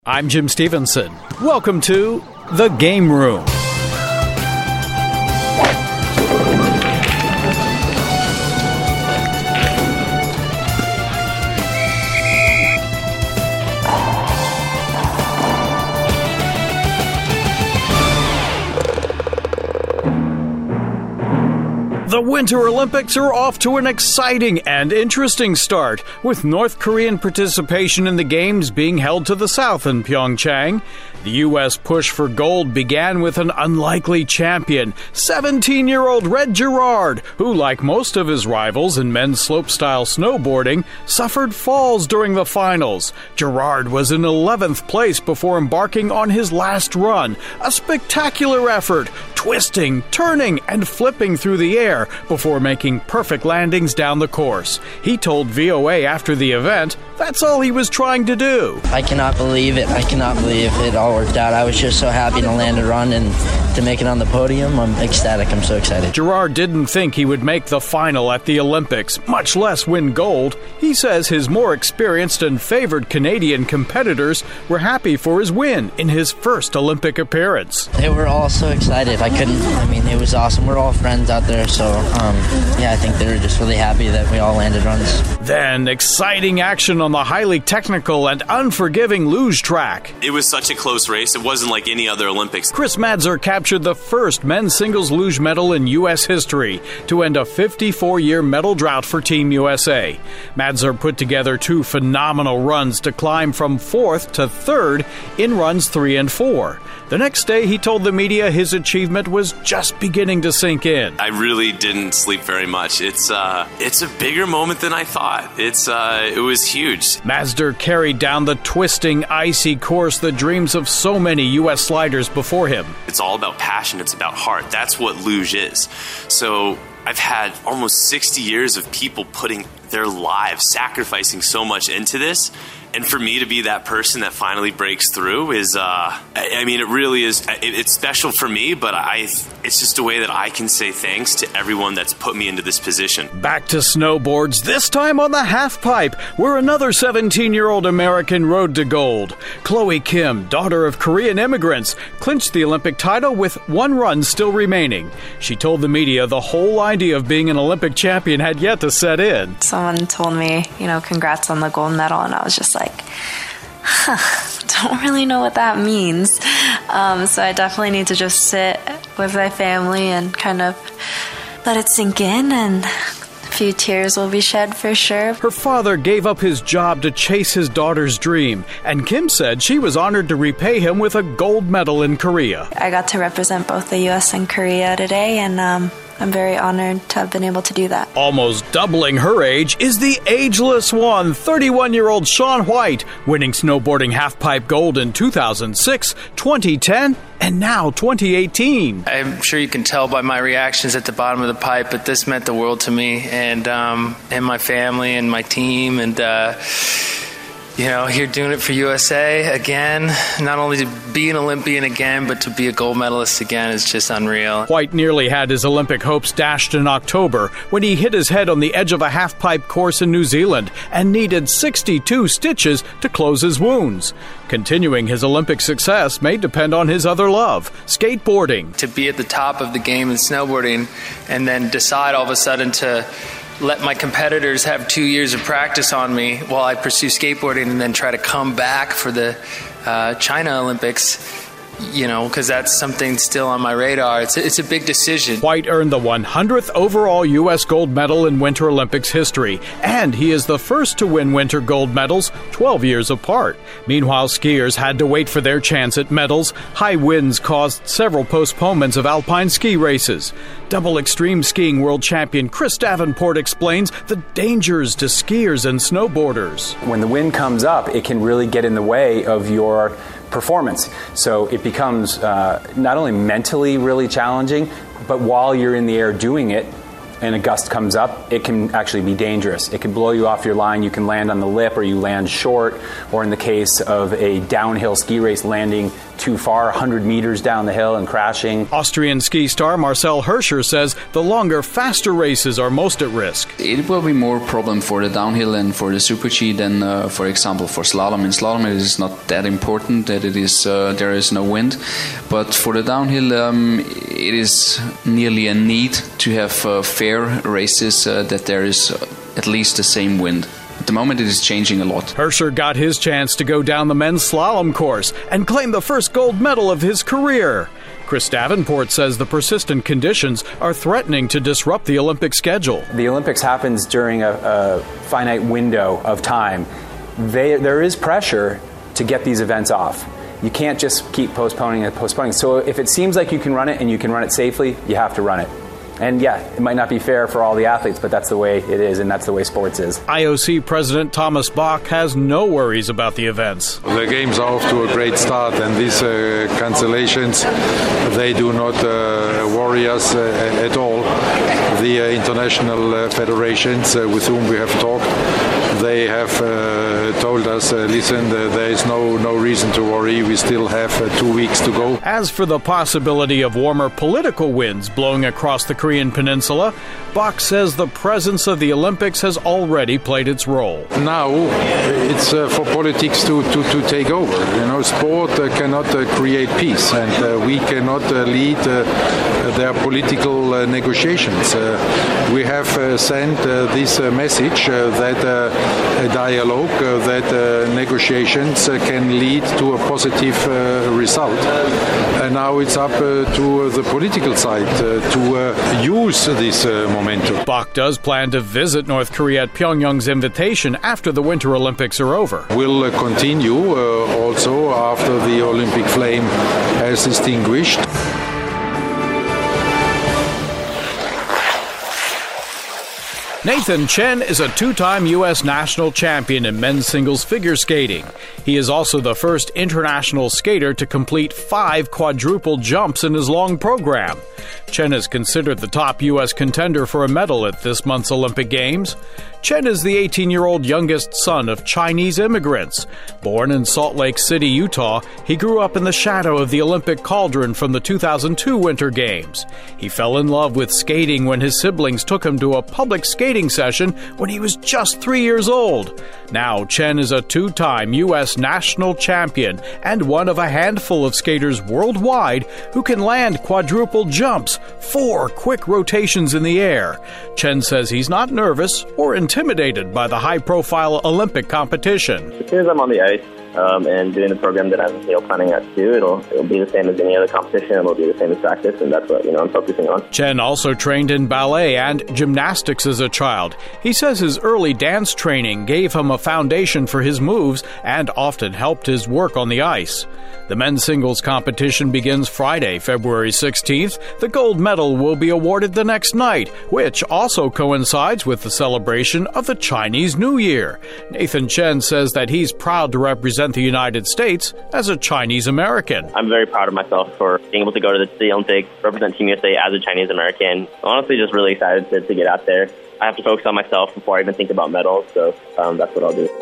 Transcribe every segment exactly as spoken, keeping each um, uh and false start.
I'm Jim Stevenson. Welcome to The Game Room. The Winter Olympics are off to an exciting and interesting start, with North Korean participation in the Games being held to the south in Pyeongchang. The U S push for gold began with an unlikely champion, seventeen-year-old Red Gerard, who, like most of his rivals in men's slopestyle snowboarding, suffered falls during the finals. Gerard was in eleventh place before embarking on his last run, a spectacular effort, twisting, turning, and flipping through the air before making perfect landings down the course. He told V O A after the event that's all he was trying to do. I cannot believe it. I cannot believe it all worked out. I was just so happy to land a run and to make it on the podium. I'm ecstatic. I'm so excited. Gerard didn't think he would make the final at the Olympics, much less win gold. He says his more experienced and favored Canadian competitors were happy for his win in his first Olympic appearance. They were all so excited. I couldn't, I mean, it was awesome. We're all friends out there, so um, yeah, I think they were just really happy that we all landed runs. Then, exciting action on the highly technical and unforgiving luge track. It was such a close race. It wasn't like any other Olympics. Chris Madzer captured the first men's singles luge medal in U S history to end a fifty-four-year medal drought for Team U S A. Madzer put together two phenomenal runs to climb from fourth to third in runs three and four. The next day, he told the media his achievement was just beginning to sink in. I really didn't sleep very much. It's uh, it's a bigger moment than I thought. It's uh, it was huge. Madzer carried down the twisting, icy course, the dreams of so many U S sliders before him. It's all about passion. It's about heart. That's what luge is. So I've had almost sixty years of people putting their lives, sacrificing so much into this. And for me to be that person that finally breaks through is, uh, I, I mean, it really is, it, it's special for me, but I, it's just a way that I can say thanks to everyone that's put me into this position. Back to snowboards, this time on the half pipe, where another seventeen-year-old American rode to gold. Chloe Kim, daughter of Korean immigrants, clinched the Olympic title with one run still remaining. She told the media the whole idea of being an Olympic champion had yet to set in. Someone told me, you know, congrats on the gold medal, and I was just like, like, huh, don't really know what that means. Um, so I definitely need to just sit with my family and kind of let it sink in, and a few tears will be shed for sure. Her father gave up his job to chase his daughter's dream, and Kim said she was honored to repay him with a gold medal in Korea. I got to represent both the U S and Korea today, and um, I'm very honored to have been able to do that. Almost doubling her age is the ageless one, thirty-one-year-old Shaun White, winning snowboarding halfpipe gold in two thousand six, twenty ten, and now twenty eighteen. I'm sure you can tell by my reactions at the bottom of the pipe, but this meant the world to me and um, and my family and my team, and uh, you know, here doing it for U S A again. Not only to be an Olympian again, but to be a gold medalist again is just unreal. White nearly had his Olympic hopes dashed in October when he hit his head on the edge of a half-pipe course in New Zealand and needed sixty-two stitches to close his wounds. Continuing his Olympic success may depend on his other love, skateboarding. To be at the top of the game in snowboarding and then decide all of a sudden to let my competitors have two years of practice on me while I pursue skateboarding and then try to come back for the uh, China Olympics, you know, because that's something still on my radar. It's a, it's a big decision. White earned the one hundredth overall U S gold medal in Winter Olympics history, and he is the first to win winter gold medals twelve years apart. Meanwhile, skiers had to wait for their chance at medals. High winds caused several postponements of alpine ski races. Double extreme skiing world champion Chris Davenport explains the dangers to skiers and snowboarders. When the wind comes up, it can really get in the way of your performance. So it becomes uh, not only mentally really challenging, but while you're in the air doing it, and a gust comes up, it can actually be dangerous. It can blow you off your line. You can land on the lip or you land short, or in the case of a downhill ski race, landing too far, one hundred meters down the hill and crashing. Austrian ski star Marcel Hirscher says the longer, faster races are most at risk. It will be more problem for the downhill and for the Super G than, uh, for example, for slalom. In slalom, it is not that important that it is uh, there is no wind, but for the downhill, um, it is nearly a need to have uh, fair races uh, that there is at least the same wind. At the moment, it is changing a lot. Hirscher got his chance to go down the men's slalom course and claim the first gold medal of his career. Chris Davenport says the persistent conditions are threatening to disrupt the Olympic schedule. The Olympics happens during a, a finite window of time. They, there is pressure to get these events off. You can't just keep postponing and postponing. So if it seems like you can run it and you can run it safely, you have to run it. And yeah, it might not be fair for all the athletes, but that's the way it is, and that's the way sports is. I O C President Thomas Bach has no worries about the events. The games are off to a great start, and these uh, cancellations, they do not uh, worry us uh, at all. The uh, international uh, federations uh, with whom we have talked, they have uh, told us, uh, listen, uh, there is no, no reason to worry. We still have uh, two weeks to go. As for the possibility of warmer political winds blowing across the Korean peninsula, Bach says the presence of the Olympics has already played its role. Now it's uh, for politics to, to, to take over. You know, sport uh, cannot uh, create peace, and uh, we cannot uh, lead uh, their political uh, negotiations. Uh, we have uh, sent uh, this uh, message uh, that uh, a dialogue, uh, that uh, negotiations uh, can lead to a positive uh, result. And now it's up uh, to uh, the political side uh, to uh, use this uh, momentum. Bach does plan to visit North Korea at Pyongyang's invitation after the Winter Olympics are over. We'll uh, continue uh, also after the Olympic flame has extinguished. Nathan Chen is a two-time U S national champion in men's singles figure skating. He is also the first international skater to complete five quadruple jumps in his long program. Chen is considered the top U S contender for a medal at this month's Olympic Games. Chen is the eighteen-year-old youngest son of Chinese immigrants. Born in Salt Lake City, Utah, he grew up in the shadow of the Olympic cauldron from the two thousand two Winter Games. He fell in love with skating when his siblings took him to a public skating session when he was just three years old. Now, Chen is a two-time U S national champion and one of a handful of skaters worldwide who can land quadruple jumps, four quick rotations in the air. Chen says he's not nervous or intimidated by the high-profile Olympic competition. As soon as I'm on the ice um, and doing the program that I'm you know, planning out to do, it'll, it'll be the same as any other competition. It'll be the same as practice, and that's what you know I'm focusing on. Chen also trained in ballet and gymnastics as a child. He says his early dance training gave him a foundation for his moves and often helped his work on the ice. The men's singles competition begins Friday, February sixteenth. The gold medal will be awarded the next night, which also coincides with the celebration of the Chinese New Year. Nathan Chen says that he's proud to represent the United States as a Chinese American. I'm very proud of myself for being able to go to the, the Olympics, represent Team U S A as a Chinese American. Honestly, just really excited to, to get out there. I have to focus on myself before I even think about medals, so um, that's what I'll do.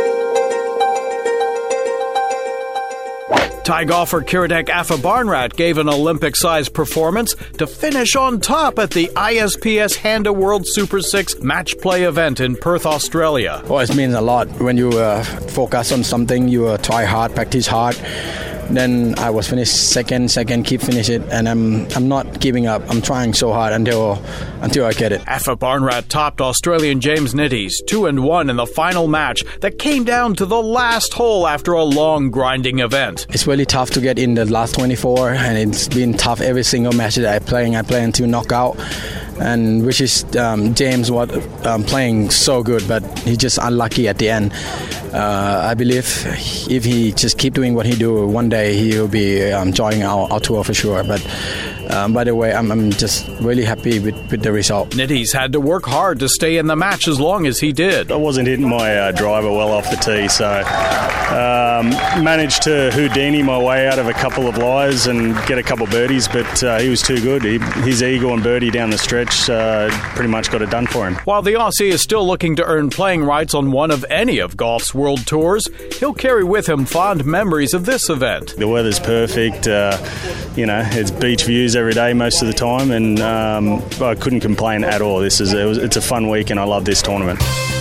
Thai golfer Kiradech Aphibarnrat gave an Olympic-sized performance to finish on top at the I S P S Handa World Super six match play event in Perth, Australia. Oh, it means a lot. When you uh, focus on something, you uh, try hard, practice hard. Then I was finished second, second, keep finish it, and I'm I'm not giving up. I'm trying so hard until until I get it. Aphibarnrat topped Australian James Nitties two and one in the final match that came down to the last hole after a long grinding event. It's really tough to get in the last twenty-four, and it's been tough every single match that I play. I play until knockout, and which is um, James was um, playing so good, but he's just unlucky at the end. Uh, I believe if he just keep doing what he do, one day he will be um, joining our, our tour for sure. But um, by the way, I'm, I'm just really happy with, with the result. Nitty's had to work hard to stay in the match as long as he did. I wasn't hitting my uh, driver well off the tee, so um, managed to Houdini my way out of a couple of lies and get a couple of birdies, but uh, he was too good. He, his eagle and birdie down the stretch uh, pretty much got it done for him. While the Aussie is still looking to earn playing rights on one of any of golf's world tours, he'll carry with him fond memories of this event. The weather's perfect. Uh, you know, it's beach views every day most of the time, and um, I couldn't complain at all. This is it was, it's a fun week, and I love this tournament.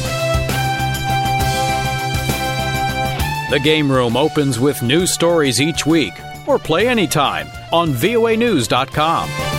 The Game Room opens with new stories each week, or play anytime on V O A news dot com.